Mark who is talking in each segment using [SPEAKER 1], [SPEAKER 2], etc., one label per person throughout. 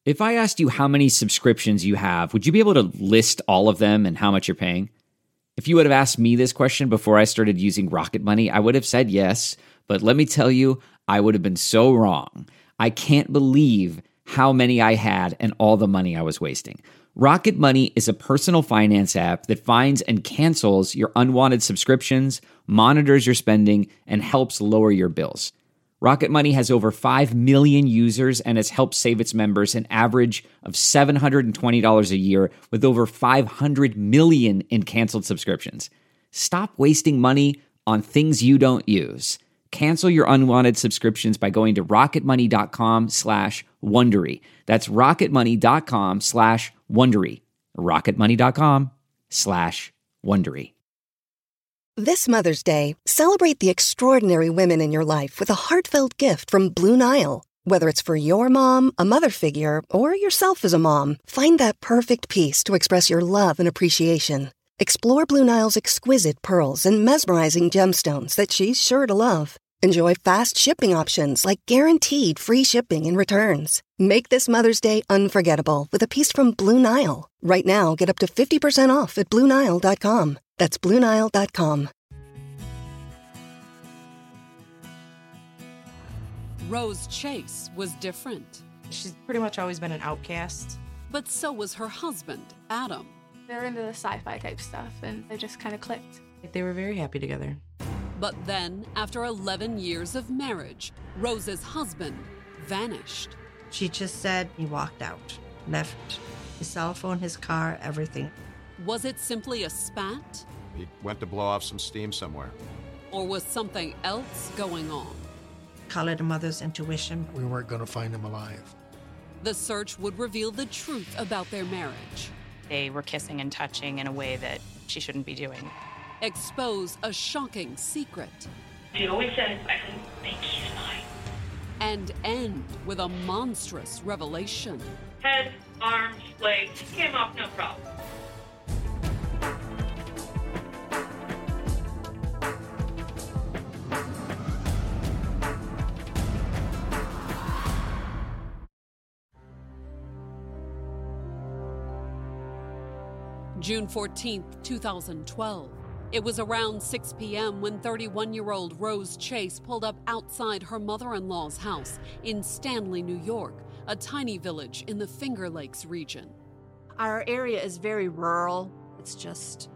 [SPEAKER 1] If I asked you how many subscriptions you have, would you be able to list all of them and how much you're paying? If you would have asked me this question before I started using Rocket Money, I would have said yes, but let me tell you, I would have been so wrong. I can't believe how many I had and all the money I was wasting. Rocket Money is a personal finance app that finds and cancels your unwanted subscriptions, monitors your spending, and helps lower your bills. Rocket Money has over 5 million users and has helped save its members an average of $720 a year with over 500 million in canceled subscriptions. Stop wasting money on things you don't use. Cancel your unwanted subscriptions by going to rocketmoney.com/Wondery. That's rocketmoney.com/Wondery. rocketmoney.com/Wondery.
[SPEAKER 2] This Mother's Day, celebrate the extraordinary women in your life with a heartfelt gift from Blue Nile. Whether it's for your mom, a mother figure, or yourself as a mom, find that perfect piece to express your love and appreciation. Explore Blue Nile's exquisite pearls and mesmerizing gemstones that she's sure to love. Enjoy fast shipping options like guaranteed free shipping and returns. Make this Mother's Day unforgettable with a piece from Blue Nile. Right now, get up to 50% off at BlueNile.com. That's BlueNile.com.
[SPEAKER 3] Rose Chase was different.
[SPEAKER 4] She's pretty much always been an outcast.
[SPEAKER 3] But so was her husband, Adam.
[SPEAKER 5] They're into the sci-fi type stuff, and they just kind of clicked.
[SPEAKER 4] They were very happy together.
[SPEAKER 3] But then, after 11 years of marriage, Rose's husband vanished.
[SPEAKER 6] She just said he walked out, left his cell phone, his car, everything.
[SPEAKER 3] Was it simply a spat?
[SPEAKER 7] He went to blow off some steam somewhere.
[SPEAKER 3] Or was something else going on?
[SPEAKER 6] Call it a mother's intuition.
[SPEAKER 8] We weren't going to find him alive.
[SPEAKER 3] The search would reveal the truth about their marriage.
[SPEAKER 9] They were kissing and touching in a way that she shouldn't be doing.
[SPEAKER 3] Expose a shocking secret.
[SPEAKER 10] She always says, I don't think he's mine.
[SPEAKER 3] And end with a monstrous revelation.
[SPEAKER 10] Head, arms, legs, came off no problem.
[SPEAKER 3] June 14th, 2012. It was around 6 p.m. when 31-year-old Rose Chase pulled up outside her mother-in-law's house in Stanley, New York, a tiny village in the Finger Lakes region.
[SPEAKER 11] Our area is very rural. It's just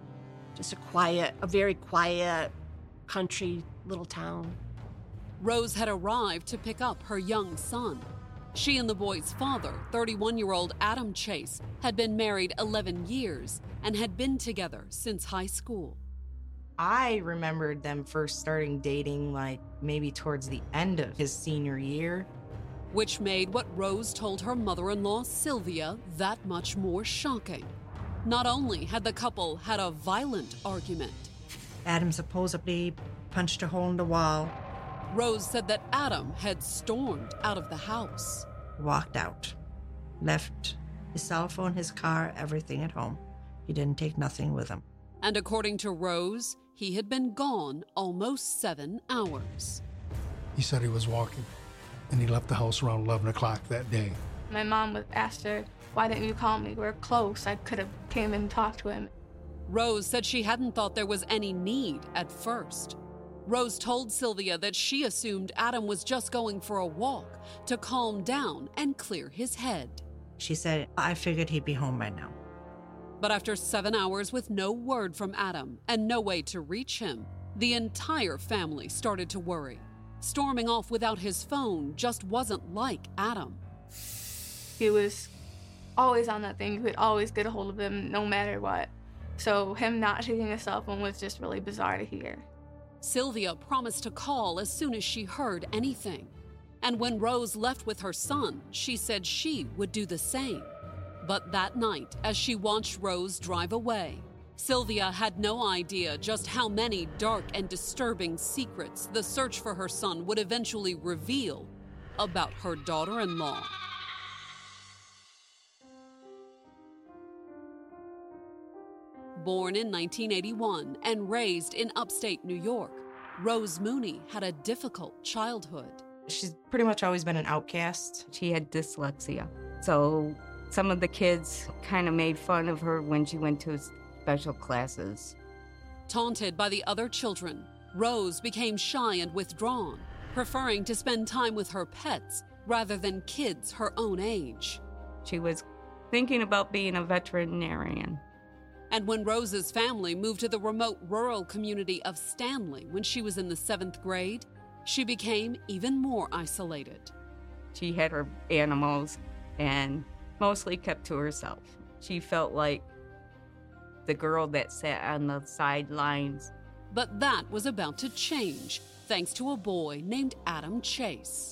[SPEAKER 11] a very quiet country little town.
[SPEAKER 3] Rose had arrived to pick up her young son. She and the boy's father, 31-year-old Adam Chase, had been married 11 years and had been together since high school.
[SPEAKER 4] I remembered them first starting dating maybe towards the end of his senior year.
[SPEAKER 3] Which made what Rose told her mother-in-law, Sylvia, that much more shocking. Not only had the couple had a violent argument.
[SPEAKER 6] Adam supposedly punched a hole in the wall.
[SPEAKER 3] Rose said that Adam had stormed out of the house.
[SPEAKER 6] Walked out, left his cell phone, his car, everything at home. He didn't take nothing with him.
[SPEAKER 3] And according to Rose, he had been gone almost 7 hours.
[SPEAKER 8] He said he was walking, and he left the house around 11 o'clock that day.
[SPEAKER 5] My mom asked her, why didn't you call me? We're close. I could have came and talked to him.
[SPEAKER 3] Rose said she hadn't thought there was any need at first. Rose told Sylvia that she assumed Adam was just going for a walk to calm down and clear his head.
[SPEAKER 6] She said, I figured he'd be home by now.
[SPEAKER 3] But after 7 hours with no word from Adam and no way to reach him, the entire family started to worry. Storming off without his phone just wasn't like Adam.
[SPEAKER 5] He was always on that thing. You could always get a hold of him no matter what. So him not taking his cell phone was just really bizarre to hear.
[SPEAKER 3] Sylvia promised to call as soon as she heard anything. And when Rose left with her son, she said she would do the same. But that night, as she watched Rose drive away, Sylvia had no idea just how many dark and disturbing secrets the search for her son would eventually reveal about her daughter-in-law. Born in 1981 and raised in upstate New York, Rose Mooney had a difficult childhood.
[SPEAKER 4] She's pretty much always been an outcast.
[SPEAKER 12] She had dyslexia. So some of the kids kind of made fun of her when she went to special classes.
[SPEAKER 3] Taunted by the other children, Rose became shy and withdrawn, preferring to spend time with her pets rather than kids her own age.
[SPEAKER 12] She was thinking about being a veterinarian.
[SPEAKER 3] And when Rose's family moved to the remote rural community of Stanley when she was in the 7th grade, she became even more isolated.
[SPEAKER 12] She had her animals and mostly kept to herself. She felt like the girl that sat on the sidelines.
[SPEAKER 3] But that was about to change, thanks to a boy named Adam Chase.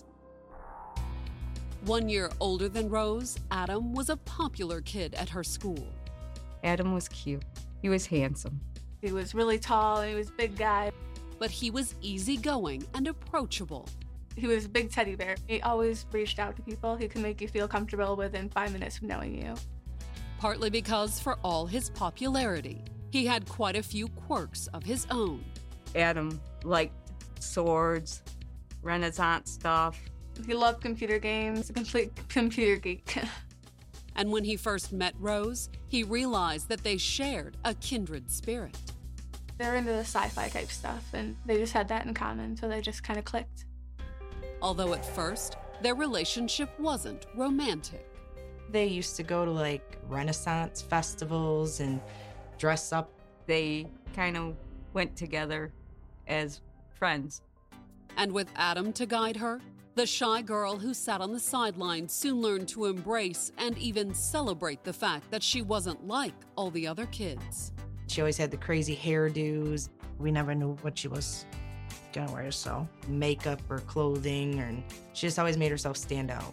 [SPEAKER 3] 1 year older than Rose, Adam was a popular kid at her school.
[SPEAKER 12] Adam was cute. He was handsome.
[SPEAKER 5] He was really tall and he was a big guy.
[SPEAKER 3] But he was easygoing and approachable.
[SPEAKER 5] He was a big teddy bear. He always reached out to people. He could make you feel comfortable within 5 minutes of knowing you.
[SPEAKER 3] Partly because, for all his popularity, he had quite a few quirks of his own.
[SPEAKER 12] Adam liked swords, Renaissance stuff.
[SPEAKER 5] He loved computer games, a complete computer geek.
[SPEAKER 3] And when he first met Rose, he realized that they shared a kindred spirit.
[SPEAKER 5] They're into the sci-fi type stuff, and they just had that in common, so they just kind of clicked.
[SPEAKER 3] Although at first, their relationship wasn't romantic.
[SPEAKER 4] They used to go to like Renaissance festivals and dress up.
[SPEAKER 12] They kind of went together as friends.
[SPEAKER 3] And with Adam to guide her, the shy girl who sat on the sidelines soon learned to embrace and even celebrate the fact that she wasn't like all the other kids.
[SPEAKER 4] She always had the crazy hairdos.
[SPEAKER 6] We never knew what she was gonna wear, so
[SPEAKER 4] makeup or clothing, or she just always made herself stand out.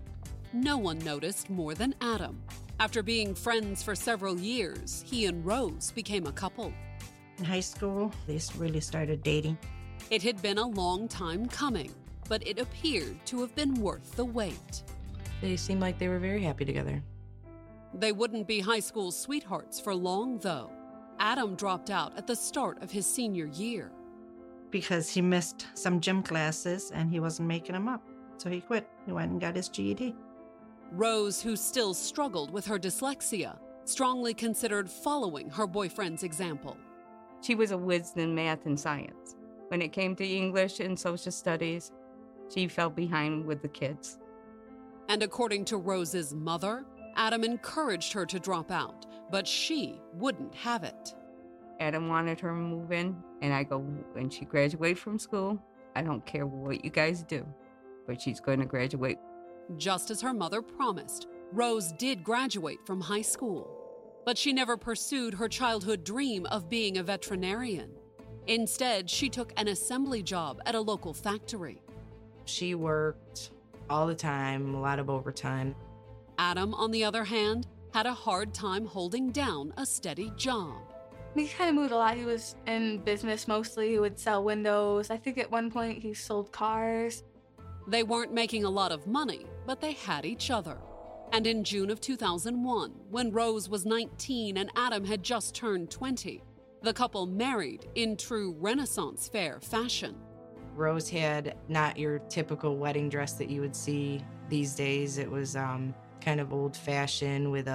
[SPEAKER 3] No one noticed more than Adam. After being friends for several years, he and Rose became a couple.
[SPEAKER 6] In high school, they really started dating.
[SPEAKER 3] It had been a long time coming, but it appeared to have been worth the wait.
[SPEAKER 4] They seemed like they were very happy together.
[SPEAKER 3] They wouldn't be high school sweethearts for long, though. Adam dropped out at the start of his senior year.
[SPEAKER 6] Because he missed some gym classes and he wasn't making them up. So he quit. He went and got his GED.
[SPEAKER 3] Rose, who still struggled with her dyslexia, strongly considered following her boyfriend's example.
[SPEAKER 12] She was a whiz in math and science. When it came to English and social studies, she fell behind with the kids.
[SPEAKER 3] And according to Rose's mother, Adam encouraged her to drop out, but she wouldn't have it.
[SPEAKER 12] Adam wanted her to move in, and I go, when she graduates from school, I don't care what you guys do, but she's going to graduate.
[SPEAKER 3] Just as her mother promised, Rose did graduate from high school, but she never pursued her childhood dream of being a veterinarian. Instead, she took an assembly job at a local factory.
[SPEAKER 4] She worked all the time, a lot of overtime.
[SPEAKER 3] Adam, on the other hand, had a hard time holding down a steady job.
[SPEAKER 5] He kind of moved a lot. He was in business mostly. He would sell windows. I think at one point he sold cars.
[SPEAKER 3] They weren't making a lot of money, but they had each other. And in June of 2001, when Rose was 19 and Adam had just turned 20, the couple married in true Renaissance fair fashion.
[SPEAKER 4] Rose had not your typical wedding dress that you would see these days. It was kind of old-fashioned with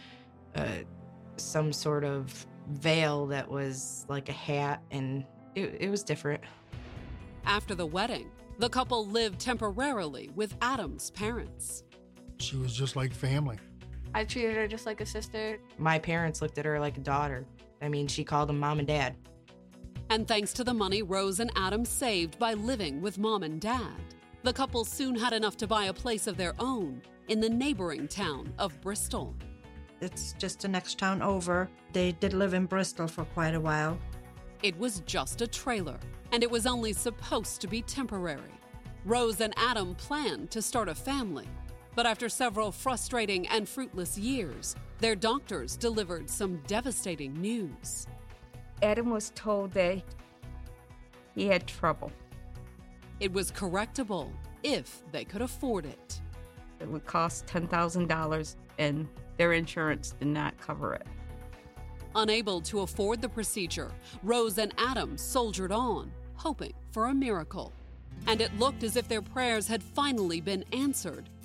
[SPEAKER 4] some sort of veil that was like a hat, and it was different.
[SPEAKER 3] After the wedding, the couple lived temporarily with Adam's parents.
[SPEAKER 8] She was just like family.
[SPEAKER 5] I treated her just like a sister.
[SPEAKER 4] My parents looked at her like a daughter. I mean, she called them mom and dad.
[SPEAKER 3] And thanks to the money Rose and Adam saved by living with mom and dad, the couple soon had enough to buy a place of their own in the neighboring town of Bristol.
[SPEAKER 6] It's just the next town over. They did live in Bristol for quite a while.
[SPEAKER 3] It was just a trailer, and it was only supposed to be temporary. Rose and Adam planned to start a family, but after several frustrating and fruitless years, their doctors delivered some devastating news.
[SPEAKER 12] Adam was told that he had trouble.
[SPEAKER 3] It was correctable if they could afford it.
[SPEAKER 12] It would cost $10,000, and their insurance did not cover it.
[SPEAKER 3] Unable to afford the procedure, Rose and Adam soldiered on, hoping for a miracle. And it looked as if their prayers had finally been answered,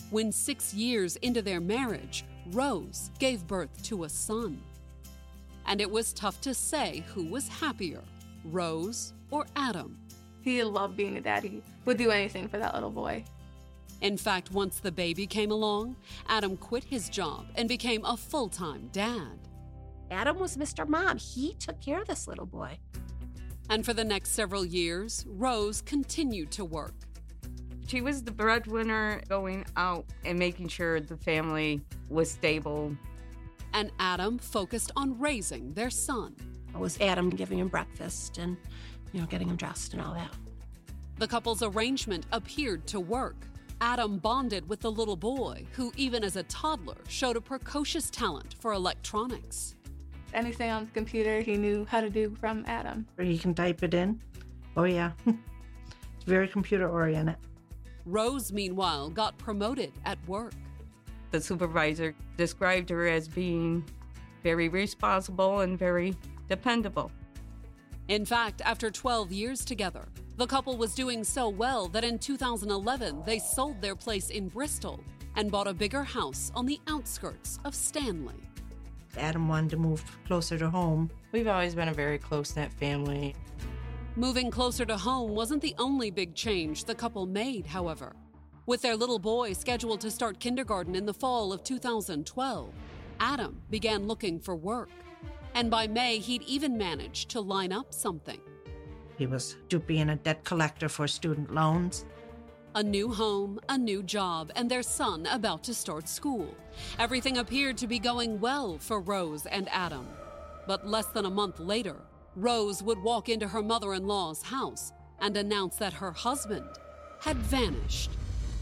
[SPEAKER 3] when 6 years into their marriage, Rose gave birth to a son. And it was tough to say who was happier, Rose or Adam.
[SPEAKER 5] He loved being a dad. He would do anything for that little boy.
[SPEAKER 3] In fact, once the baby came along, Adam quit his job and became a full-time dad.
[SPEAKER 11] Adam was Mr. Mom. He took care of this little boy.
[SPEAKER 3] And for the next several years, Rose continued to work.
[SPEAKER 12] She was the breadwinner, going out and making sure the family was stable.
[SPEAKER 3] And Adam focused on raising their son.
[SPEAKER 11] It was Adam giving him breakfast and, getting him dressed and all that.
[SPEAKER 3] The couple's arrangement appeared to work. Adam bonded with the little boy, who even as a toddler showed a precocious talent for electronics.
[SPEAKER 5] Anything on the computer he knew how to do from Adam.
[SPEAKER 6] He can type it in. Oh, yeah. It's very computer-oriented.
[SPEAKER 3] Rose, meanwhile, got promoted at work.
[SPEAKER 12] The supervisor described her as being very responsible and very dependable.
[SPEAKER 3] In fact, after 12 years together, the couple was doing so well that in 2011, they sold their place in Bristol and bought a bigger house on the outskirts of Stanley.
[SPEAKER 6] Adam wanted to move closer to home.
[SPEAKER 4] We've always been a very close-knit family.
[SPEAKER 3] Moving closer to home wasn't the only big change the couple made, however. With their little boy scheduled to start kindergarten in the fall of 2012, Adam began looking for work. And by May, he'd even managed to line up something.
[SPEAKER 6] He was being a debt collector for student loans.
[SPEAKER 3] A new home, a new job, and their son about to start school. Everything appeared to be going well for Rose and Adam. But less than a month later, Rose would walk into her mother-in-law's house and announce that her husband had vanished.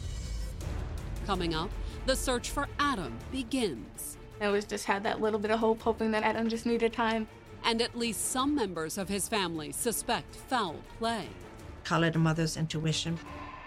[SPEAKER 3] Coming up, the search for Adam begins.
[SPEAKER 5] I was just had that little bit of hope, hoping that Adam just needed time.
[SPEAKER 3] And at least some members of his family suspect foul play.
[SPEAKER 6] Call it a mother's intuition.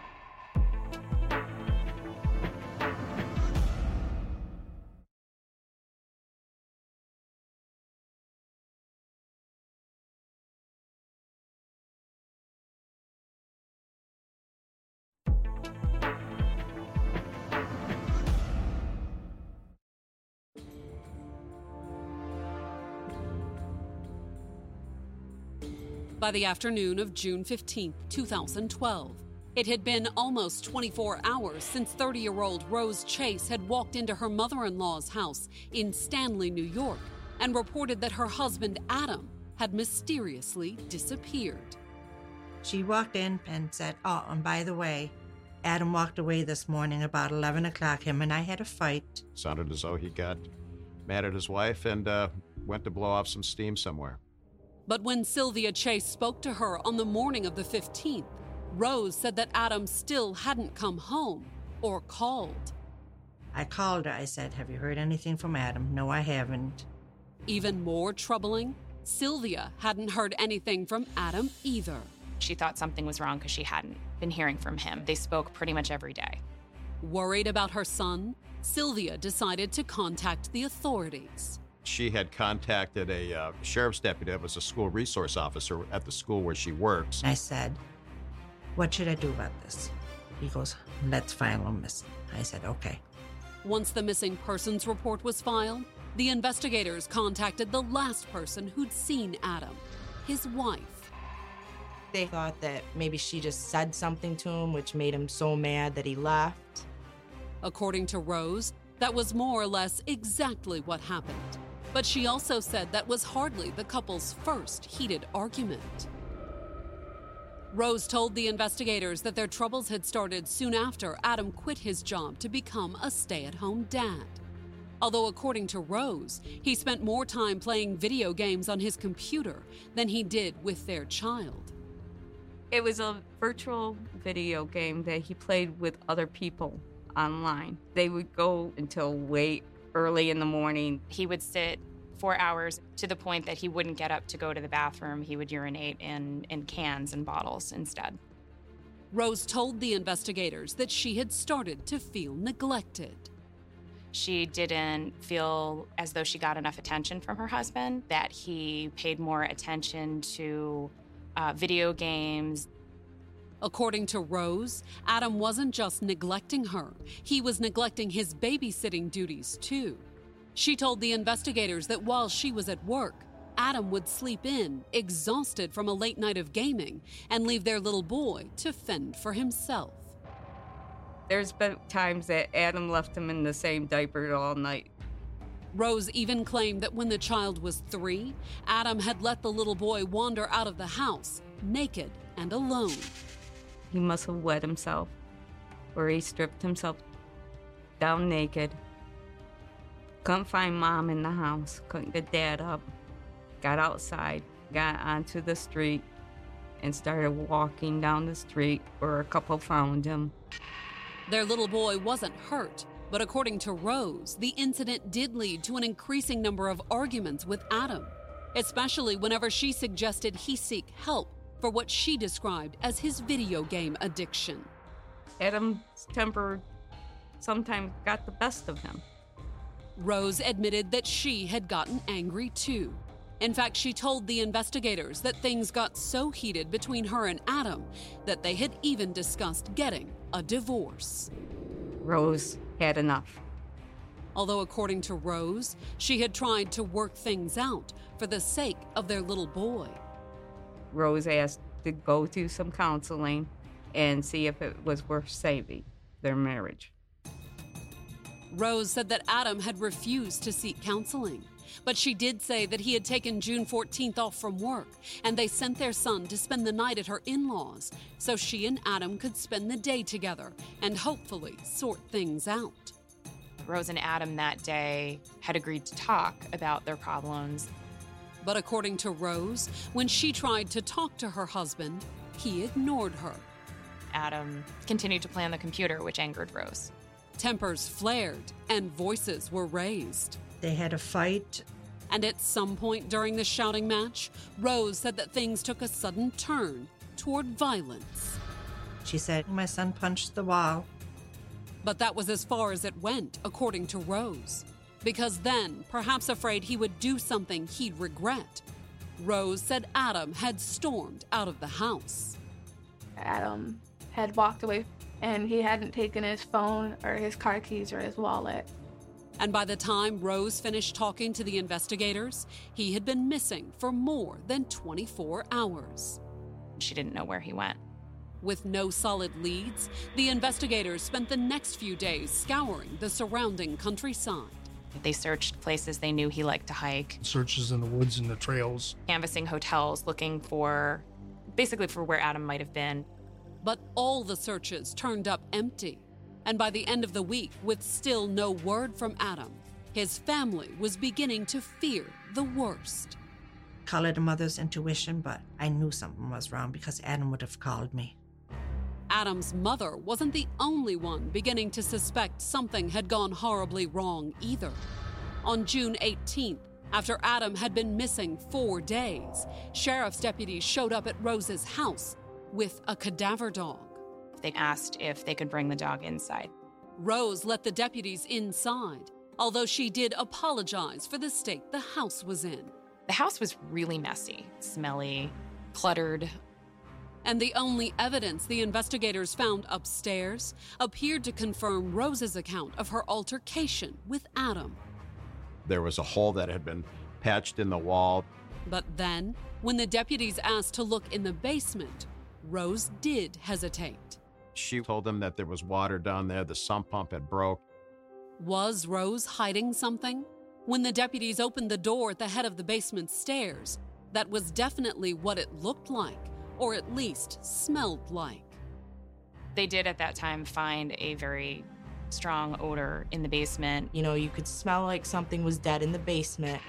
[SPEAKER 3] By the afternoon of June 15, 2012, it had been almost 24 hours since 30-year-old Rose Chase had walked into her mother-in-law's house in Stanley, New York, and reported that her husband, Adam, had mysteriously disappeared.
[SPEAKER 6] She walked in and said, "Oh, and by the way, Adam walked away this morning about 11 o'clock. Him and I had a fight."
[SPEAKER 7] Sounded as though he got mad at his wife and went to blow off some steam somewhere.
[SPEAKER 3] But when Sylvia Chase spoke to her on the morning of the 15th, Rose said that Adam still hadn't come home or called.
[SPEAKER 6] I called her. I said, "Have you heard anything from Adam?" "No, I haven't."
[SPEAKER 3] Even more troubling, Sylvia hadn't heard anything from Adam either.
[SPEAKER 9] She thought something was wrong because she hadn't been hearing from him. They spoke pretty much every day.
[SPEAKER 3] Worried about her son, Sylvia decided to contact the authorities.
[SPEAKER 7] She had contacted a sheriff's deputy that was a school resource officer at the school where she works.
[SPEAKER 6] I said, "What should I do about this?" He goes, "Let's file him missing." I said, "Okay."
[SPEAKER 3] Once the missing persons report was filed, the investigators contacted the last person who'd seen Adam, his wife.
[SPEAKER 4] They thought that maybe she just said something to him, which made him so mad that he left.
[SPEAKER 3] According to Rose, that was more or less exactly what happened. But she also said that was hardly the couple's first heated argument. Rose told the investigators that their troubles had started soon after Adam quit his job to become a stay-at-home dad. Although according to Rose, he spent more time playing video games on his computer than he did with their child.
[SPEAKER 12] It was a virtual video game that he played with other people online. They would go until way early in the morning.
[SPEAKER 9] He would sit 4 hours to the point that he wouldn't get up to go to the bathroom. He would urinate in cans and bottles instead.
[SPEAKER 3] Rose told the investigators that she had started to feel neglected.
[SPEAKER 9] She didn't feel as though she got enough attention from her husband, that he paid more attention to video games.
[SPEAKER 3] According to Rose, Adam wasn't just neglecting her, he was neglecting his babysitting duties too. She told the investigators that while she was at work, Adam would sleep in, exhausted from a late night of gaming, and leave their little boy to fend for himself.
[SPEAKER 12] There's been times that Adam left him in the same diaper all night.
[SPEAKER 3] Rose even claimed that when the child was 3, Adam had let the little boy wander out of the house, naked and alone.
[SPEAKER 12] He must have wet himself, or he stripped himself down naked. Couldn't find Mom in the house, couldn't get Dad up. Got outside, got onto the street, and started walking down the street where a couple found him.
[SPEAKER 3] Their little boy wasn't hurt, but according to Rose, the incident did lead to an increasing number of arguments with Adam, especially whenever she suggested he seek help for what she described as his video game addiction.
[SPEAKER 12] Adam's temper sometimes got the best of him.
[SPEAKER 3] Rose admitted that she had gotten angry too. In fact, she told the investigators that things got so heated between her and Adam that they had even discussed getting a divorce.
[SPEAKER 12] Rose had enough.
[SPEAKER 3] Although according to Rose, she had tried to work things out for the sake of their little boy.
[SPEAKER 12] Rose asked to go to some counseling and see if it was worth saving their marriage.
[SPEAKER 3] Rose said that Adam had refused to seek counseling, but she did say that he had taken June 14th off from work, and they sent their son to spend the night at her in-laws so she and Adam could spend the day together and hopefully sort things out.
[SPEAKER 9] Rose and Adam that day had agreed to talk about their problems.
[SPEAKER 3] But according to Rose, when she tried to talk to her husband, he ignored her.
[SPEAKER 9] Adam continued to play on the computer, which angered Rose.
[SPEAKER 3] Tempers flared and voices were raised.
[SPEAKER 6] They had a fight.
[SPEAKER 3] And at some point during the shouting match, Rose said that things took a sudden turn toward violence.
[SPEAKER 6] She said, "My son punched the wall."
[SPEAKER 3] But that was as far as it went, according to Rose. Because then, perhaps afraid he would do something he'd regret, Rose said Adam had stormed out of the house.
[SPEAKER 5] Adam had walked away, and he hadn't taken his phone or his car keys or his wallet.
[SPEAKER 3] And by the time Rose finished talking to the investigators, he had been missing for more than 24 hours.
[SPEAKER 9] She didn't know where he went.
[SPEAKER 3] With no solid leads, the investigators spent the next few days scouring the surrounding countryside.
[SPEAKER 9] They searched places they knew he liked to hike.
[SPEAKER 8] Searches in the woods and the trails.
[SPEAKER 9] Canvassing hotels, looking for, basically for where Adam might have been.
[SPEAKER 3] But all the searches turned up empty. And by the end of the week, with still no word from Adam, his family was beginning to fear the worst.
[SPEAKER 6] Call it a mother's intuition, but I knew something was wrong because Adam would have called me.
[SPEAKER 3] Adam's mother wasn't the only one beginning to suspect something had gone horribly wrong either. On June 18th, after Adam had been missing 4 days, sheriff's deputies showed up at Rose's house with a cadaver dog.
[SPEAKER 9] They asked if they could bring the dog inside.
[SPEAKER 3] Rose let the deputies inside, although she did apologize for the state the house was in.
[SPEAKER 9] The house was really messy, smelly, cluttered.
[SPEAKER 3] And the only evidence the investigators found upstairs appeared to confirm Rose's account of her altercation with Adam.
[SPEAKER 7] There was a hole that had been patched in the wall.
[SPEAKER 3] But then, when the deputies asked to look in the basement, Rose did hesitate.
[SPEAKER 7] She told them that there was water down there, the sump pump had broke.
[SPEAKER 3] Was Rose hiding something? When the deputies opened the door at the head of the basement stairs, that was definitely what it looked like, or at least smelled like.
[SPEAKER 9] They did at that time find a very strong odor in the basement.
[SPEAKER 4] You know, you could smell like something was dead in the basement.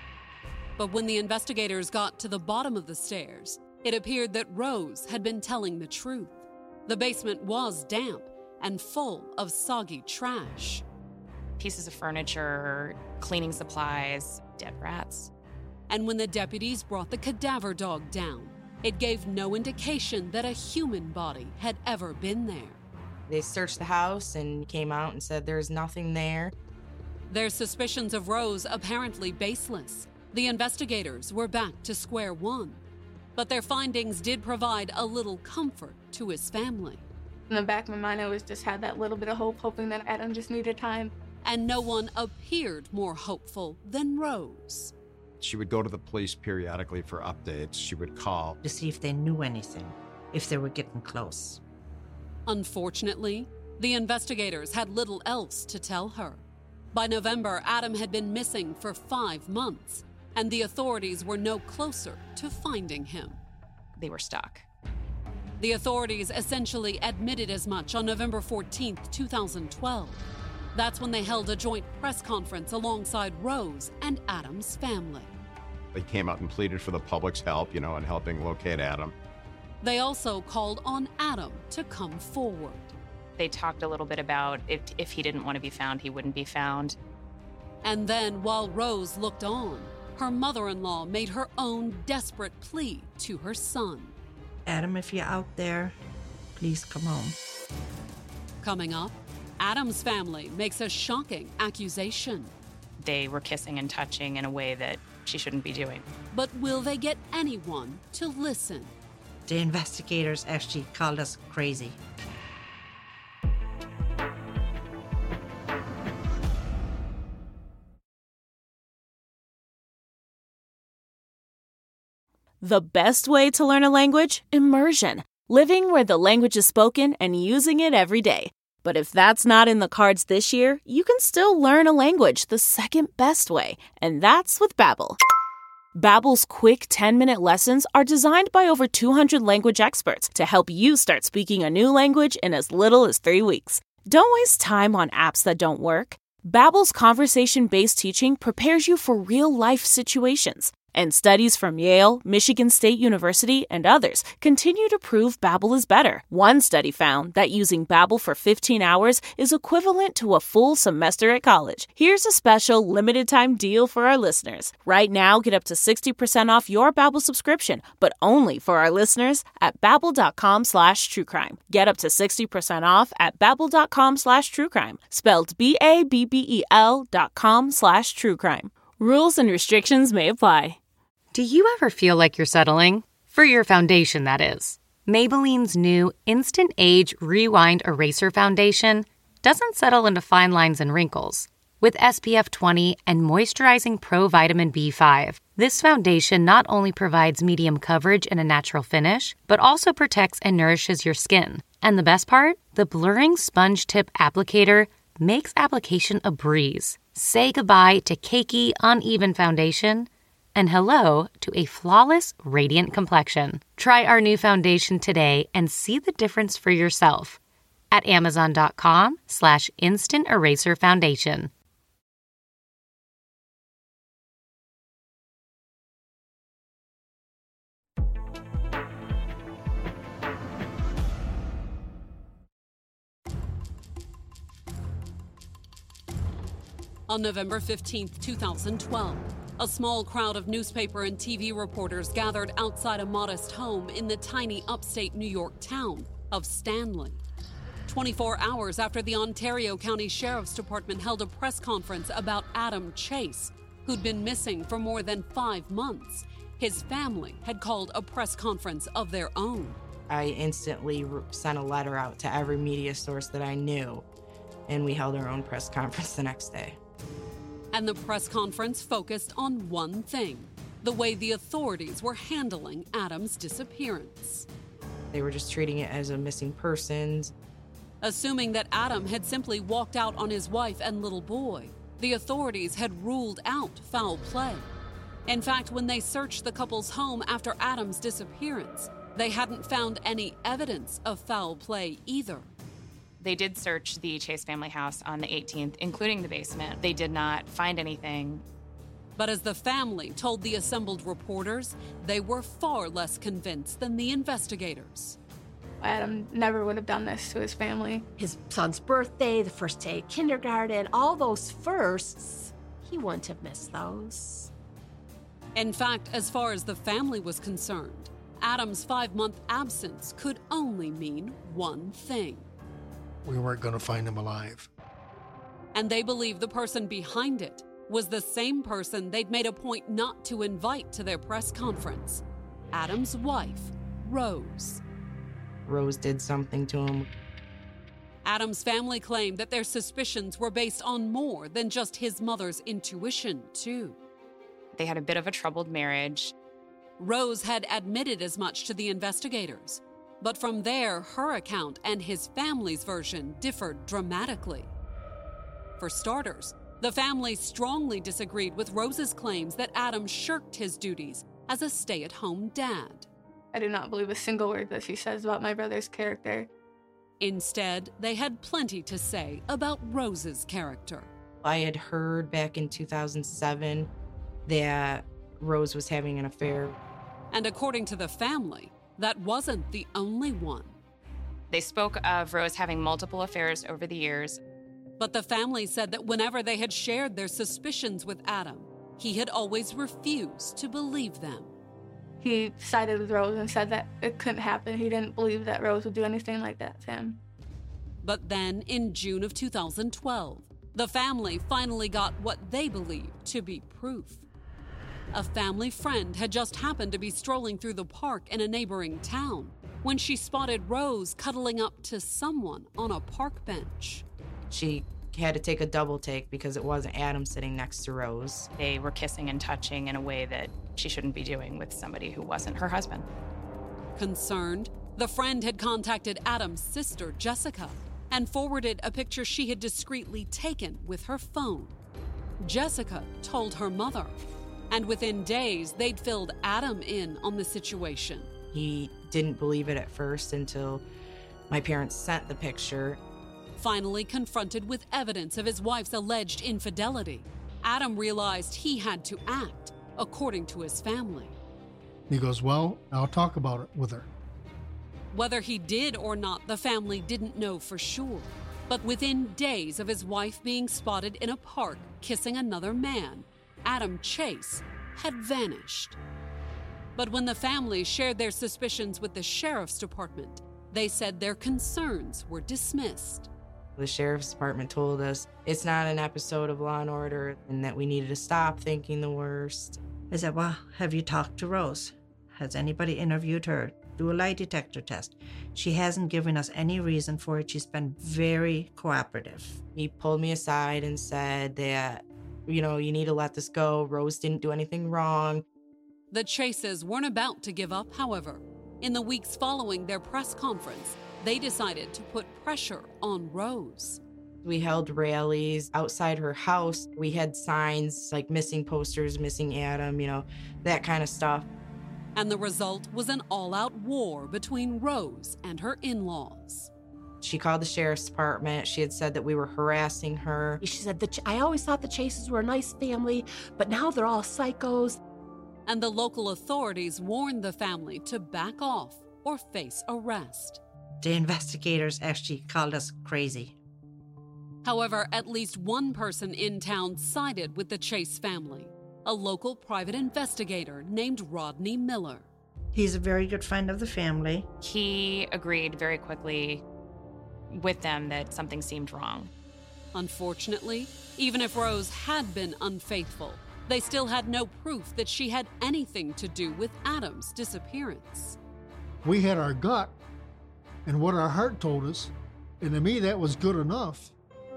[SPEAKER 3] But when the investigators got to the bottom of the stairs, it appeared that Rose had been telling the truth. The basement was damp and full of soggy trash.
[SPEAKER 9] Pieces of furniture, cleaning supplies, dead rats.
[SPEAKER 3] And when the deputies brought the cadaver dog down, it gave no indication that a human body had ever been there.
[SPEAKER 4] They searched the house and came out and said there's nothing there.
[SPEAKER 3] Their suspicions of Rose apparently baseless. The investigators were back to square one. But their findings did provide a little comfort to his family.
[SPEAKER 5] In the back of my mind, I always just had that little bit of hope, hoping that Adam just needed time.
[SPEAKER 3] And no one appeared more hopeful than Rose.
[SPEAKER 7] She would go to the police periodically for updates. She would call
[SPEAKER 6] to see if they knew anything, if they were getting close.
[SPEAKER 3] Unfortunately, the investigators had little else to tell her. By November, Adam had been missing for 5 months, and the authorities were no closer to finding him.
[SPEAKER 9] They were stuck.
[SPEAKER 3] The authorities essentially admitted as much on November 14, 2012. That's when they held a joint press conference alongside Rose and Adam's family.
[SPEAKER 7] They came out and pleaded for the public's help, in helping locate Adam.
[SPEAKER 3] They also called on Adam to come forward.
[SPEAKER 9] They talked a little bit about if he didn't want to be found, he wouldn't be found.
[SPEAKER 3] And then, while Rose looked on, her mother-in-law made her own desperate plea to her son.
[SPEAKER 6] Adam, if you're out there, please come home.
[SPEAKER 3] Coming up, Adam's family makes a shocking accusation.
[SPEAKER 9] They were kissing and touching in a way that she shouldn't be doing.
[SPEAKER 3] But will they get anyone to listen?
[SPEAKER 6] The investigators actually called us crazy.
[SPEAKER 13] The best way to learn a language? Immersion. Living where the language is spoken and using it every day. But if that's not in the cards this year, you can still learn a language the second best way, and that's with Babbel. Babbel's quick 10-minute lessons are designed by over 200 language experts to help you start speaking a new language in as little as 3 weeks. Don't waste time on apps that don't work. Babbel's conversation-based teaching prepares you for real-life situations. And studies from Yale, Michigan State University, and others continue to prove Babbel is better. One study found that using Babbel for 15 hours is equivalent to a full semester at college. Here's a special limited-time deal for our listeners. Right now, get up to 60% off your Babbel subscription, but only for our listeners at Babbel.com/truecrime. Get up to 60% off at Babbel.com/truecrime. Spelled BABBEL.com/truecrime. Rules and restrictions may apply.
[SPEAKER 14] Do you ever feel like you're settling? For your foundation, that is. Maybelline's new Instant Age Rewind Eraser Foundation doesn't settle into fine lines and wrinkles. With SPF 20 and moisturizing Pro Vitamin B5, this foundation not only provides medium coverage and a natural finish, but also protects and nourishes your skin. And the best part? The blurring sponge tip applicator makes application a breeze. Say goodbye to cakey, uneven foundation and hello to a flawless, radiant complexion. Try our new foundation today and see the difference for yourself at Amazon.com/Instant Eraser Foundation.
[SPEAKER 3] On November 15, 2012, a small crowd of newspaper and TV reporters gathered outside a modest home in the tiny upstate New York town of Stanley. 24 hours after the Ontario County Sheriff's Department held a press conference about Adam Chase, who'd been missing for more than 5 months, his family had called a press conference of their own.
[SPEAKER 4] I instantly sent a letter out to every media source that I knew, and we held our own press conference the next day.
[SPEAKER 3] And the press conference focused on one thing: the way the authorities were handling Adam's disappearance.
[SPEAKER 4] They were just treating it as a missing persons.
[SPEAKER 3] Assuming that Adam had simply walked out on his wife and little boy, the authorities had ruled out foul play. In fact, when they searched the couple's home after Adam's disappearance, they hadn't found any evidence of foul play either.
[SPEAKER 9] They did search the Chase family house on the 18th, including the basement. They did not find anything.
[SPEAKER 3] But as the family told the assembled reporters, they were far less convinced than the investigators.
[SPEAKER 5] Adam never would have done this to his family.
[SPEAKER 11] His son's birthday, the first day of kindergarten, all those firsts, he wouldn't have missed those.
[SPEAKER 3] In fact, as far as the family was concerned, Adam's 5-month absence could only mean one thing.
[SPEAKER 8] We weren't going to find him alive.
[SPEAKER 3] And they believe the person behind it was the same person they'd made a point not to invite to their press conference: Adam's wife, Rose.
[SPEAKER 4] Rose did something to him.
[SPEAKER 3] Adam's family claimed that their suspicions were based on more than just his mother's intuition, too.
[SPEAKER 9] They had a bit of a troubled marriage.
[SPEAKER 3] Rose had admitted as much to the investigators, but from there, her account and his family's version differed dramatically. For starters, the family strongly disagreed with Rose's claims that Adam shirked his duties as a stay-at-home dad.
[SPEAKER 5] I do not believe a single word that she says about my brother's character.
[SPEAKER 3] Instead, they had plenty to say about Rose's character.
[SPEAKER 4] I had heard back in 2007 that Rose was having an affair.
[SPEAKER 3] And according to the family, that wasn't the only one.
[SPEAKER 9] They spoke of Rose having multiple affairs over the years.
[SPEAKER 3] But the family said that whenever they had shared their suspicions with Adam, he had always refused to believe them.
[SPEAKER 5] He sided with Rose and said that it couldn't happen. He didn't believe that Rose would do anything like that to him.
[SPEAKER 3] But then, in June of 2012, the family finally got what they believed to be proof. A family friend had just happened to be strolling through the park in a neighboring town when she spotted Rose cuddling up to someone on a park bench.
[SPEAKER 4] She had to take a double take because it wasn't Adam sitting next to Rose.
[SPEAKER 9] They were kissing and touching in a way that she shouldn't be doing with somebody who wasn't her husband.
[SPEAKER 3] Concerned, the friend had contacted Adam's sister, Jessica, and forwarded a picture she had discreetly taken with her phone. Jessica told her mother, and within days, they'd filled Adam in on the situation.
[SPEAKER 4] He didn't believe it at first until my parents sent the picture.
[SPEAKER 3] Finally confronted with evidence of his wife's alleged infidelity, Adam realized he had to act according to his family.
[SPEAKER 8] He goes, well, I'll talk about it with her.
[SPEAKER 3] Whether he did or not, the family didn't know for sure. But within days of his wife being spotted in a park kissing another man, Adam Chase had vanished. But when the family shared their suspicions with the sheriff's department, they said their concerns were dismissed.
[SPEAKER 4] The sheriff's department told us it's not an episode of Law & Order and that we needed to stop thinking the worst.
[SPEAKER 6] I said, well, have you talked to Rose? Has anybody interviewed her? Do a lie detector test. She hasn't given us any reason for it. She's been very cooperative.
[SPEAKER 4] He pulled me aside and said that, you need to let this go. Rose didn't do anything wrong.
[SPEAKER 3] The Chases weren't about to give up, however. In the weeks following their press conference, they decided to put pressure on Rose.
[SPEAKER 4] We held rallies outside her house. We had signs like missing posters, missing Adam, that kind of stuff.
[SPEAKER 3] And the result was an all-out war between Rose and her in-laws.
[SPEAKER 4] She called the sheriff's department. She had said that we were harassing her.
[SPEAKER 11] She said, I always thought the Chases were a nice family, but now they're all psychos.
[SPEAKER 3] And the local authorities warned the family to back off or face arrest.
[SPEAKER 6] The investigators actually called us crazy.
[SPEAKER 3] However, at least one person in town sided with the Chase family, a local private investigator named Rodney Miller.
[SPEAKER 6] He's a very good friend of the family.
[SPEAKER 9] He agreed very quickly with them that something seemed wrong.
[SPEAKER 3] Unfortunately, even if Rose had been unfaithful, they still had no proof that she had anything to do with Adam's disappearance.
[SPEAKER 8] We had our gut and what our heart told us, and to me that was good enough.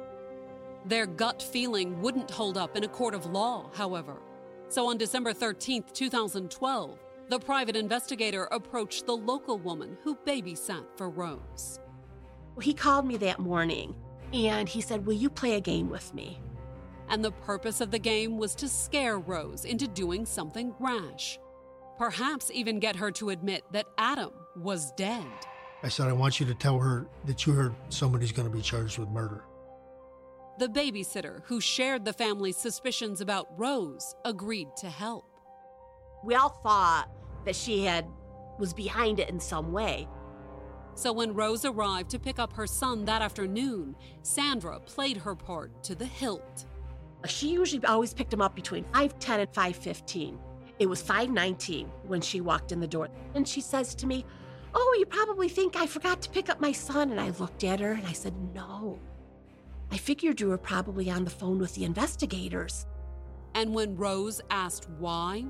[SPEAKER 3] Their gut feeling wouldn't hold up in a court of law, however. So on December 13th, 2012, the private investigator approached the local woman who babysat for Rose.
[SPEAKER 11] He called me that morning, and he said, will you play a game with me?
[SPEAKER 3] And the purpose of the game was to scare Rose into doing something rash. Perhaps even get her to admit that Adam was dead.
[SPEAKER 8] I said, I want you to tell her that you heard somebody's going to be charged with murder.
[SPEAKER 3] The babysitter who shared the family's suspicions about Rose agreed to help.
[SPEAKER 11] We all thought that she was behind it in some way.
[SPEAKER 3] So when Rose arrived to pick up her son that afternoon, Sandra played her part to the hilt.
[SPEAKER 11] She usually always picked him up between 5:10 and 5:15. It was 5:19 when she walked in the door. And she says to me, oh, you probably think I forgot to pick up my son. And I looked at her and I said, no. I figured you were probably on the phone with the investigators.
[SPEAKER 3] And when Rose asked why,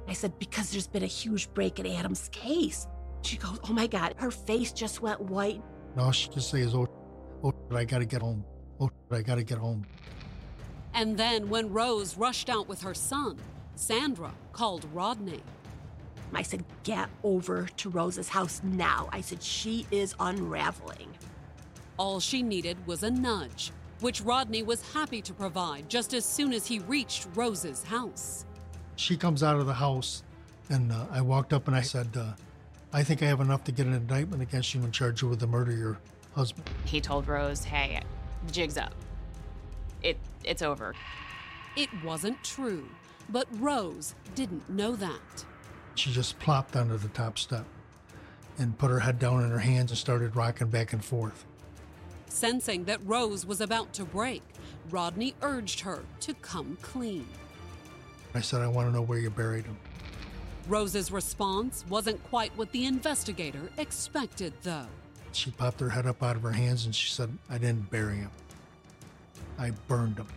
[SPEAKER 11] I said, because there's been a huge break in Adam's case. She goes, oh my God, her face just went white.
[SPEAKER 8] And all she just says, oh, I gotta get home. Oh, I gotta get home.
[SPEAKER 3] And then when Rose rushed out with her son, Sandra called Rodney.
[SPEAKER 11] I said, get over to Rose's house now. I said, she is unraveling.
[SPEAKER 3] All she needed was a nudge, which Rodney was happy to provide just as soon as he reached Rose's house.
[SPEAKER 8] She comes out of the house, and I walked up and I said, I think I have enough to get an indictment against you and charge you with the murder of your husband.
[SPEAKER 9] He told Rose, hey, the jig's up. It's over.
[SPEAKER 3] It wasn't true, but Rose didn't know that.
[SPEAKER 8] She just plopped onto the top step and put her head down in her hands and started rocking back and forth.
[SPEAKER 3] Sensing that Rose was about to break, Rodney urged her to come clean.
[SPEAKER 8] I said, I want to know where you buried him.
[SPEAKER 3] Rose's response wasn't quite what the investigator expected, though.
[SPEAKER 8] She popped her head up out of her hands and she said, I didn't bury him. I burned him.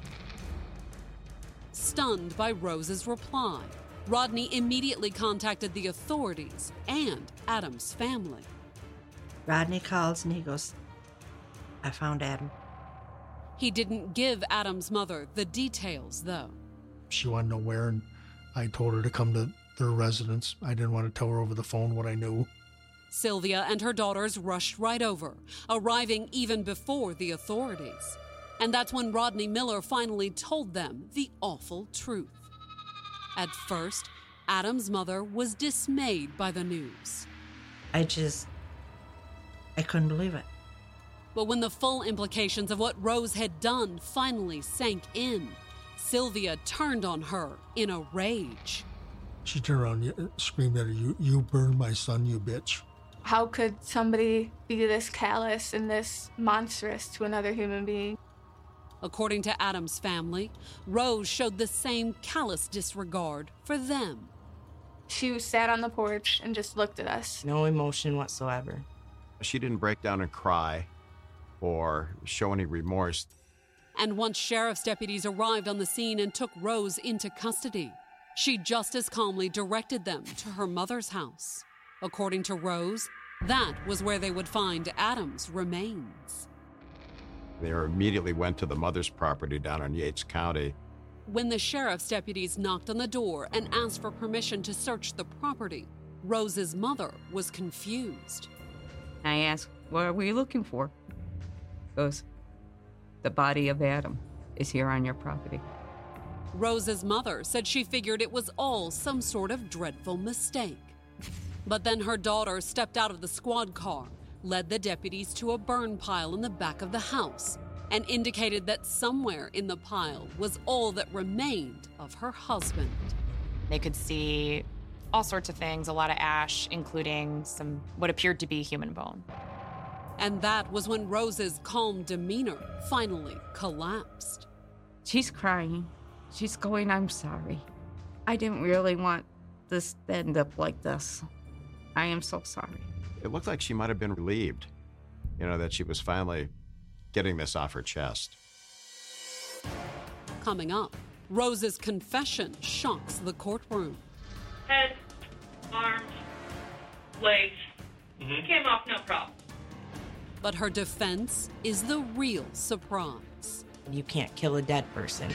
[SPEAKER 3] Stunned by Rose's reply, Rodney immediately contacted the authorities and Adam's family.
[SPEAKER 6] Rodney calls and he goes, I found Adam.
[SPEAKER 3] He didn't give Adam's mother the details, though.
[SPEAKER 8] She wanted to know where, and I told her to come to their residence. I didn't want to tell her over the phone what I knew.
[SPEAKER 3] Sylvia and her daughters rushed right over, arriving even before the authorities. And that's when Rodney Miller finally told them the awful truth. At first, Adam's mother was dismayed by the news.
[SPEAKER 6] I couldn't believe it.
[SPEAKER 3] But when the full implications of what Rose had done finally sank in, Sylvia turned on her in a rage.
[SPEAKER 8] She turned around and screamed at her, you burned my son, you bitch.
[SPEAKER 5] How could somebody be this callous and this monstrous to another human being?
[SPEAKER 3] According to Adam's family, Rose showed the same callous disregard for them.
[SPEAKER 5] She sat on the porch and just looked at us.
[SPEAKER 4] No emotion whatsoever.
[SPEAKER 7] She didn't break down and cry or show any remorse.
[SPEAKER 3] And once sheriff's deputies arrived on the scene and took Rose into custody, she just as calmly directed them to her mother's house. According to Rose, that was where they would find Adam's remains.
[SPEAKER 7] They immediately went to the mother's property down in Yates County.
[SPEAKER 3] When the sheriff's deputies knocked on the door and asked for permission to search the property, Rose's mother was confused.
[SPEAKER 12] I asked, what are we looking for? He goes, the body of Adam is here on your property.
[SPEAKER 3] Rose's mother said she figured it was all some sort of dreadful mistake. But then her daughter stepped out of the squad car, led the deputies to a burn pile in the back of the house, and indicated that somewhere in the pile was all that remained of her husband.
[SPEAKER 9] They could see all sorts of things, a lot of ash, including some what appeared to be human bone.
[SPEAKER 3] And that was when Rose's calm demeanor finally collapsed.
[SPEAKER 12] She's crying. She's going, I'm sorry. I didn't really want this to end up like this. I am so sorry.
[SPEAKER 7] It looked like she might have been relieved, that she was finally getting this off her chest.
[SPEAKER 3] Coming up, Rose's confession shocks the courtroom.
[SPEAKER 10] Head, arms, legs. Came off no problem.
[SPEAKER 3] But her defense is the real surprise.
[SPEAKER 4] You can't kill a dead person.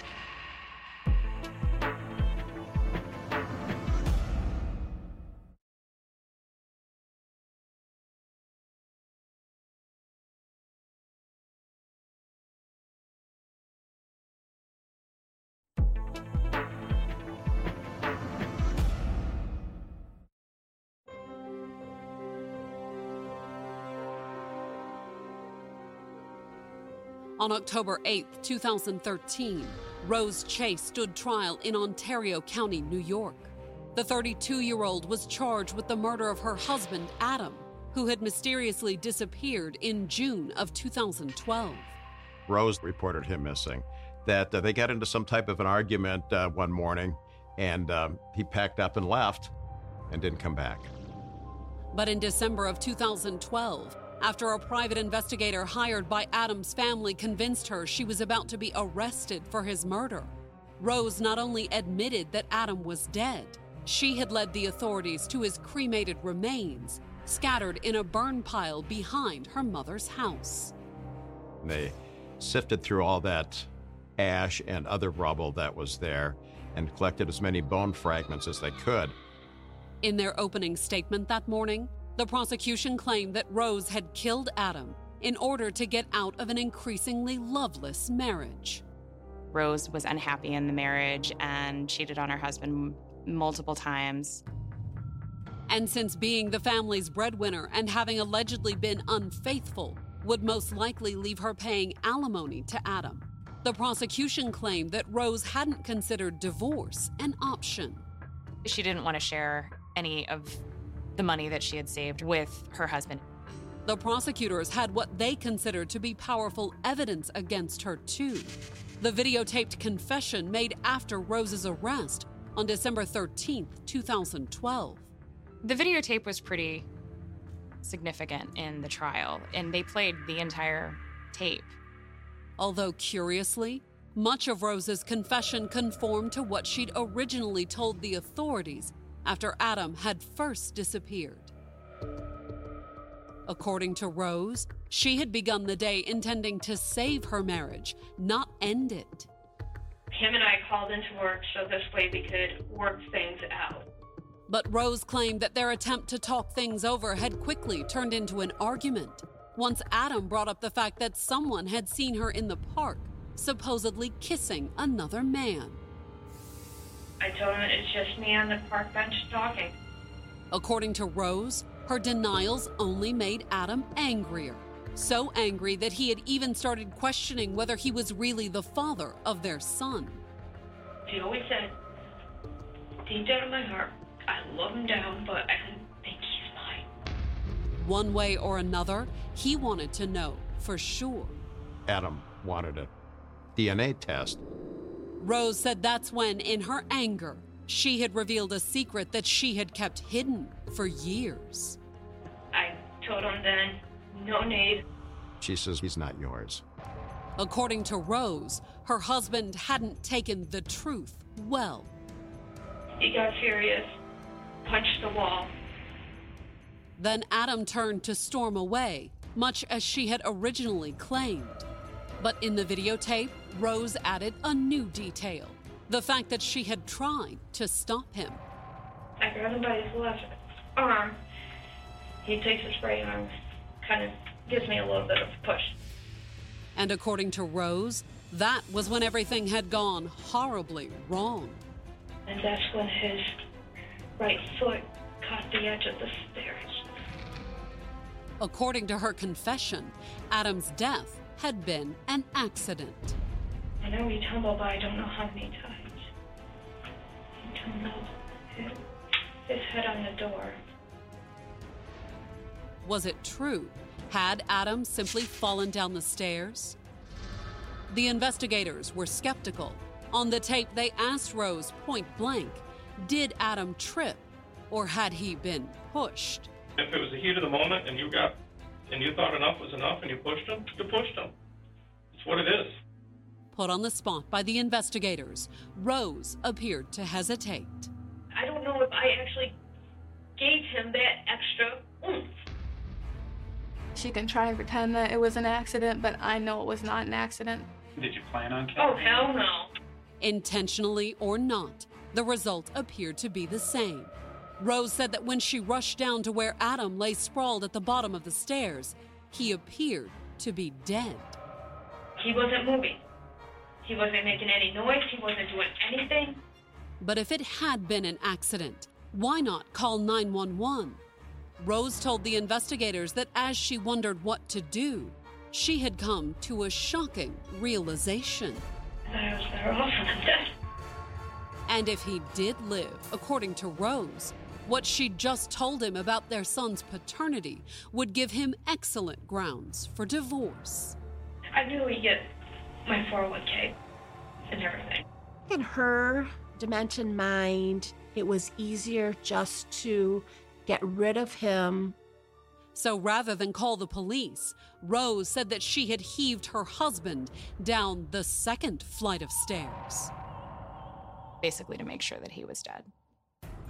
[SPEAKER 3] On October 8, 2013, Rose Chase stood trial in Ontario County, New York. The 32-year-old was charged with the murder of her husband, Adam, who had mysteriously disappeared in June of 2012.
[SPEAKER 7] Rose reported him missing, that they got into some type of an argument one morning, and he packed up and left and didn't come back.
[SPEAKER 3] But in December of 2012, after a private investigator hired by Adam's family convinced her she was about to be arrested for his murder, Rose not only admitted that Adam was dead, she had led the authorities to his cremated remains, scattered in a burn pile behind her mother's house.
[SPEAKER 7] They sifted through all that ash and other rubble that was there and collected as many bone fragments as they could.
[SPEAKER 3] In their opening statement that morning, the prosecution claimed that Rose had killed Adam in order to get out of an increasingly loveless marriage.
[SPEAKER 9] Rose was unhappy in the marriage and cheated on her husband multiple times.
[SPEAKER 3] And since being the family's breadwinner and having allegedly been unfaithful would most likely leave her paying alimony to Adam, the prosecution claimed that Rose hadn't considered divorce an option.
[SPEAKER 9] She didn't want to share any of the money that she had saved with her husband.
[SPEAKER 3] The prosecutors had what they considered to be powerful evidence against her, too. The videotaped confession made after Rose's arrest on December 13th, 2012.
[SPEAKER 9] The videotape was pretty significant in the trial, and they played the entire tape.
[SPEAKER 3] Although curiously, much of Rose's confession conformed to what she'd originally told the authorities after Adam had first disappeared. According to Rose, she had begun the day intending to save her marriage, not end it.
[SPEAKER 10] Him and I called into work so this way we could work things out.
[SPEAKER 3] But Rose claimed that their attempt to talk things over had quickly turned into an argument once Adam brought up the fact that someone had seen her in the park, supposedly kissing another man.
[SPEAKER 10] I told him it's just me on the park bench talking.
[SPEAKER 3] According to Rose, her denials only made Adam angrier. So angry that he had even started questioning whether he was really the father of their son.
[SPEAKER 10] He always said, deep down in my heart, I love him down, but I don't think he's mine.
[SPEAKER 3] One way or another, he wanted to know for sure.
[SPEAKER 7] Adam wanted a DNA test.
[SPEAKER 3] Rose said that's when, in her anger, she had revealed a secret that she had kept hidden for years.
[SPEAKER 10] I told him then, no need.
[SPEAKER 7] She says he's not yours.
[SPEAKER 3] According to Rose, her husband hadn't taken the truth well.
[SPEAKER 10] He got furious, punched the wall.
[SPEAKER 3] Then Adam turned to storm away, much as she had originally claimed. But in the videotape, Rose added a new detail: the fact that she had tried to stop him.
[SPEAKER 10] I grabbed him by his left arm. He takes a spray arm, kind of gives me a little bit of a push.
[SPEAKER 3] And according to Rose, that was when everything had gone horribly wrong.
[SPEAKER 10] And that's when his right foot caught the edge of the stairs.
[SPEAKER 3] According to her confession, Adam's death had been an accident.
[SPEAKER 10] I know he tumbled, but I don't know how many times. He tumbled, hit his head on the door.
[SPEAKER 3] Was it true? Had Adam simply fallen down the stairs? The investigators were skeptical. On the tape, they asked Rose point blank, did Adam trip, or had he been pushed?
[SPEAKER 15] If it was the heat of the moment and you thought enough was enough and you pushed him, you pushed him. It's what it is.
[SPEAKER 3] Put on the spot by the investigators, Rose appeared to hesitate.
[SPEAKER 10] I don't know if I actually gave him that extra oomph.
[SPEAKER 5] She can try and pretend that it was an accident, but I know it was not an accident.
[SPEAKER 15] Did you plan on killing
[SPEAKER 10] him? Oh, hell no.
[SPEAKER 3] Intentionally or not, the result appeared to be the same. Rose said that when she rushed down to where Adam lay sprawled at the bottom of the stairs, he appeared to be dead.
[SPEAKER 10] He wasn't moving. He wasn't making any noise. He wasn't doing anything.
[SPEAKER 3] But if it had been an accident, why not call 911? Rose told the investigators that as she wondered what to do, she had come to a shocking realization.
[SPEAKER 10] I was better off than dead.
[SPEAKER 3] And if he did live, according to Rose, what she'd just told him about their son's paternity would give him excellent grounds for divorce.
[SPEAKER 10] I knew he'd get my 401k and everything.
[SPEAKER 11] In her dimension mind, it was easier just to get rid of him.
[SPEAKER 3] So rather than call the police, Rose said that she had heaved her husband down the second flight of stairs.
[SPEAKER 9] Basically to make sure that he was dead.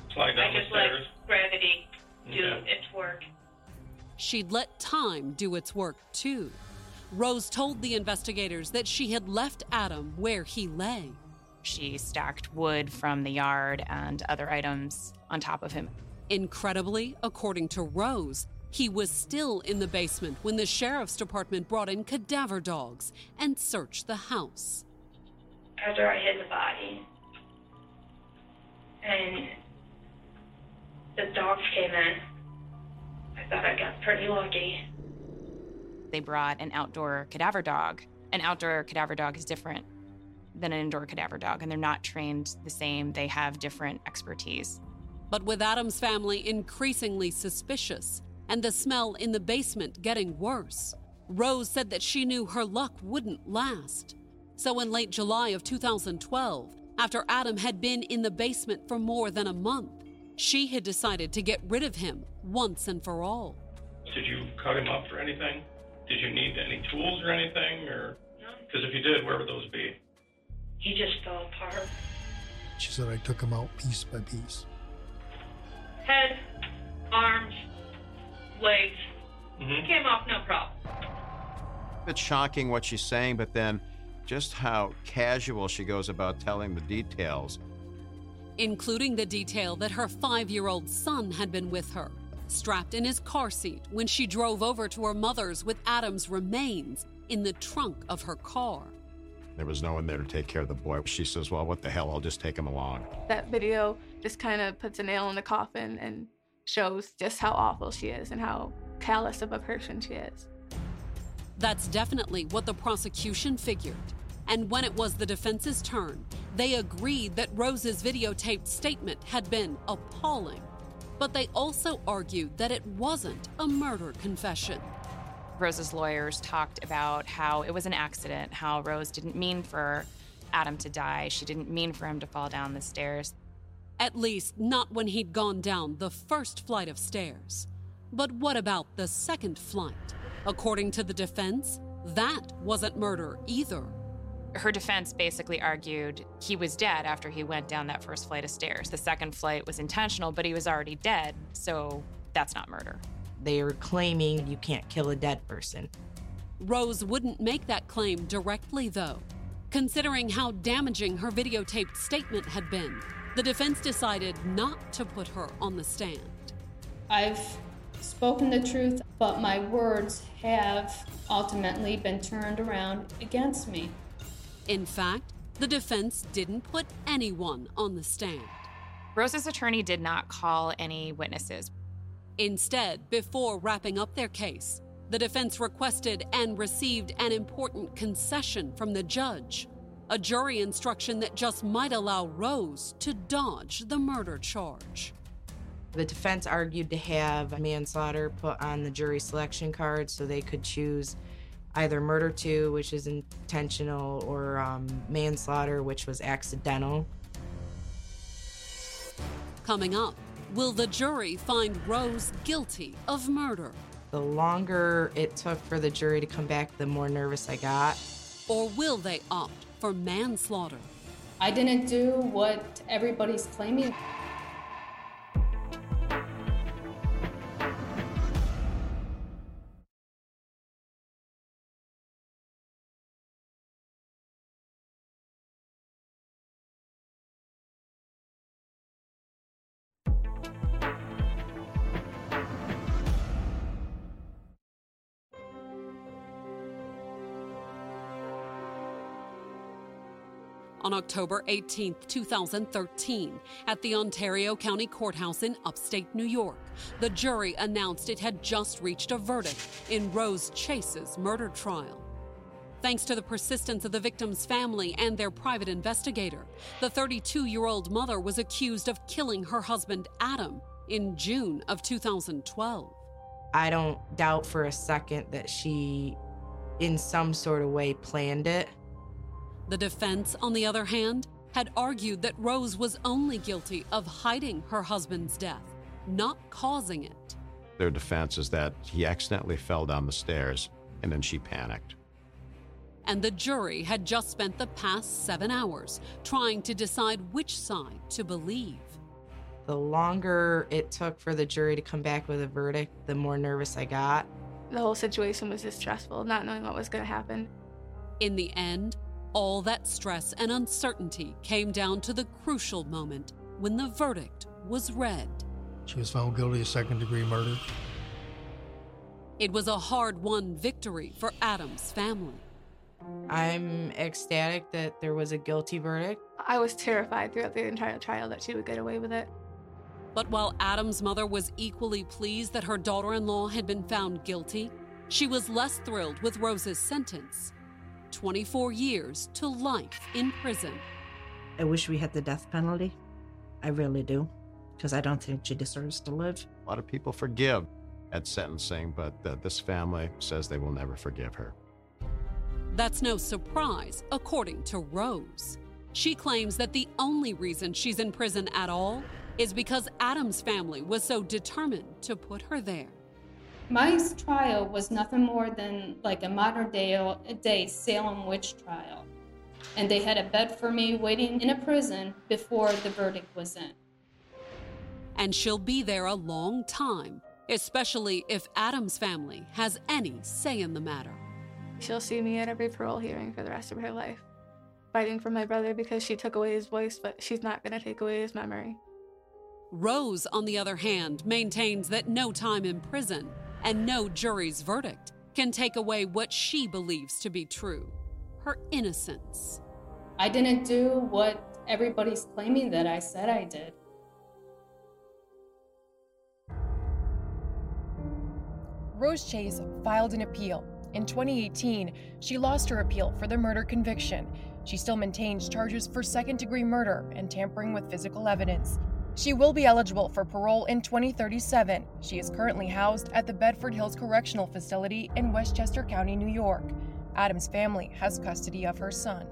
[SPEAKER 15] Slide down
[SPEAKER 10] I
[SPEAKER 15] the
[SPEAKER 10] just let
[SPEAKER 15] stairs.
[SPEAKER 10] gravity do
[SPEAKER 15] Okay.
[SPEAKER 10] its work.
[SPEAKER 3] She'd let time do its work, too. Rose told the investigators that she had left Adam where he lay.
[SPEAKER 9] She stacked wood from the yard and other items on top of him.
[SPEAKER 3] Incredibly, according to Rose, he was still in the basement when the sheriff's department brought in cadaver dogs and searched the house.
[SPEAKER 10] After I hid the body, and the dogs came in, I thought I got pretty lucky.
[SPEAKER 9] They brought an outdoor cadaver dog. An outdoor cadaver dog is different than an indoor cadaver dog, and they're not trained the same. They have different expertise.
[SPEAKER 3] But with Adam's family increasingly suspicious and the smell in the basement getting worse, Rose said that she knew her luck wouldn't last. So in late July of 2012, after Adam had been in the basement for more than a month, she had decided to get rid of him once and for all.
[SPEAKER 15] Did you cut him up or anything? Did you need any tools or anything? Or because if you did, where would those be?
[SPEAKER 10] He just fell apart.
[SPEAKER 8] She said I took him out piece by piece.
[SPEAKER 10] Head, arms, legs, came off no problem.
[SPEAKER 7] It's shocking what she's saying, but then just how casual she goes about telling the details.
[SPEAKER 3] Including the detail that her 5-year-old son had been with her, strapped in his car seat when she drove over to her mother's with Adam's remains in the trunk of her car.
[SPEAKER 7] There was no one there to take care of the boy. She says, well, what the hell, I'll just take him along.
[SPEAKER 5] That video just kind of puts a nail in the coffin and shows just how awful she is and how callous of a person she is.
[SPEAKER 3] That's definitely what the prosecution figured. And when it was the defense's turn, they agreed that Rose's videotaped statement had been appalling. But they also argued that it wasn't a murder confession.
[SPEAKER 9] Rose's lawyers talked about how it was an accident, how Rose didn't mean for Adam to die. She didn't mean for him to fall down the stairs.
[SPEAKER 3] At least not when he'd gone down the first flight of stairs. But what about the second flight? According to the defense, that wasn't murder either.
[SPEAKER 9] Her defense basically argued he was dead after he went down that first flight of stairs. The second flight was intentional, but he was already dead, so that's not murder.
[SPEAKER 4] They were claiming you can't kill a dead person.
[SPEAKER 3] Rose wouldn't make that claim directly, though. Considering how damaging her videotaped statement had been, the defense decided not to put her on the stand.
[SPEAKER 16] I've spoken the truth, but my words have ultimately been turned around against me.
[SPEAKER 3] In fact, the defense didn't put anyone on the stand.
[SPEAKER 9] Rose's attorney did not call any witnesses.
[SPEAKER 3] Instead, before wrapping up their case, the defense requested and received an important concession from the judge, a jury instruction that just might allow Rose to dodge the murder charge.
[SPEAKER 4] The defense argued to have manslaughter put on the jury selection card so they could choose either murder 2, which is intentional, or manslaughter, which was accidental.
[SPEAKER 3] Coming up, will the jury find Rose guilty of murder?
[SPEAKER 4] The longer it took for the jury to come back, the more nervous I got.
[SPEAKER 3] Or will they opt for manslaughter?
[SPEAKER 16] I didn't do what everybody's claiming.
[SPEAKER 3] On October 18, 2013, at the Ontario County Courthouse in upstate New York, the jury announced it had just reached a verdict in Rose Chase's murder trial. Thanks to the persistence of the victim's family and their private investigator, the 32-year-old mother was accused of killing her husband, Adam, in June of 2012.
[SPEAKER 4] I don't doubt for a second that she, in some sort of way, planned it.
[SPEAKER 3] The defense, on the other hand, had argued that Rose was only guilty of hiding her husband's death, not causing it.
[SPEAKER 7] Their defense is that he accidentally fell down the stairs and then she panicked.
[SPEAKER 3] And the jury had just spent the past 7 hours trying to decide which side to believe.
[SPEAKER 4] The longer it took for the jury to come back with a verdict, the more nervous I got.
[SPEAKER 5] The whole situation was just stressful, not knowing what was going to happen.
[SPEAKER 3] In the end, all that stress and uncertainty came down to the crucial moment when the verdict was read.
[SPEAKER 8] She was found guilty of second-degree murder.
[SPEAKER 3] It was a hard-won victory for Adam's family.
[SPEAKER 4] I'm ecstatic that there was a guilty verdict.
[SPEAKER 5] I was terrified throughout the entire trial that she would get away with it.
[SPEAKER 3] But while Adam's mother was equally pleased that her daughter-in-law had been found guilty, she was less thrilled with Rose's sentence. 24 years to life in prison.
[SPEAKER 6] I wish we had the death penalty. I really do, because I don't think she deserves to live.
[SPEAKER 7] A lot of people forgive at sentencing, but this family says they will never forgive her.
[SPEAKER 3] That's no surprise, according to Rose. She claims that the only reason she's in prison at all is because Adam's family was so determined to put her there.
[SPEAKER 16] My trial was nothing more than like a modern-day Salem witch trial. And they had a bed for me waiting in a prison before the verdict was in.
[SPEAKER 3] And she'll be there a long time, especially if Adam's family has any say in the matter.
[SPEAKER 5] She'll see me at every parole hearing for the rest of her life, fighting for my brother because she took away his voice, but she's not going to take away his memory.
[SPEAKER 3] Rose, on the other hand, maintains that no time in prison and no jury's verdict can take away what she believes to be true, her innocence.
[SPEAKER 16] I didn't do what everybody's claiming that I said I did.
[SPEAKER 17] Rose Chase filed an appeal. In 2018, she lost her appeal for the murder conviction. She still maintains charges for second-degree murder and tampering with physical evidence. She will be eligible for parole in 2037. She is currently housed at the Bedford Hills Correctional Facility in Westchester County, New York. Adam's family has custody of her son.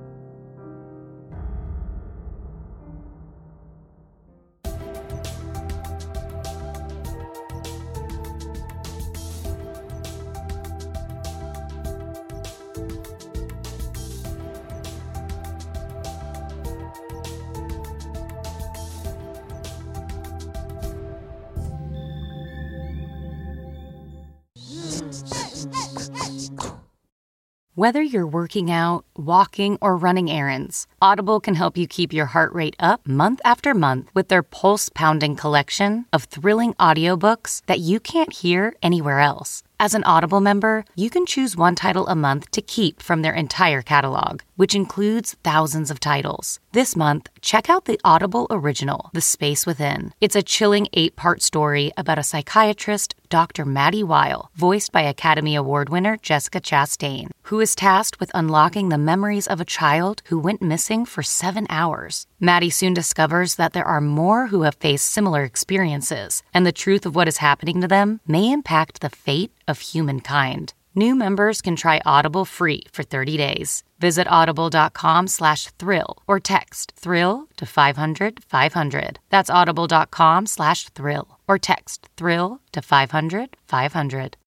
[SPEAKER 14] Whether you're working out, walking, or running errands, Audible can help you keep your heart rate up month after month with their pulse-pounding collection of thrilling audiobooks that you can't hear anywhere else. As an Audible member, you can choose one title a month to keep from their entire catalog, which includes thousands of titles. This month, check out the Audible original, The Space Within. It's a chilling 8-part story about a psychiatrist, Dr. Maddie Weil, voiced by Academy Award winner Jessica Chastain, who is tasked with unlocking the memories of a child who went missing for 7 hours. Maddie soon discovers that there are more who have faced similar experiences, and the truth of what is happening to them may impact the fate of humankind. New members can try Audible free for 30 days. Visit audible.com/thrill or text thrill to 500-500. That's audible.com/thrill or text thrill to 500-500.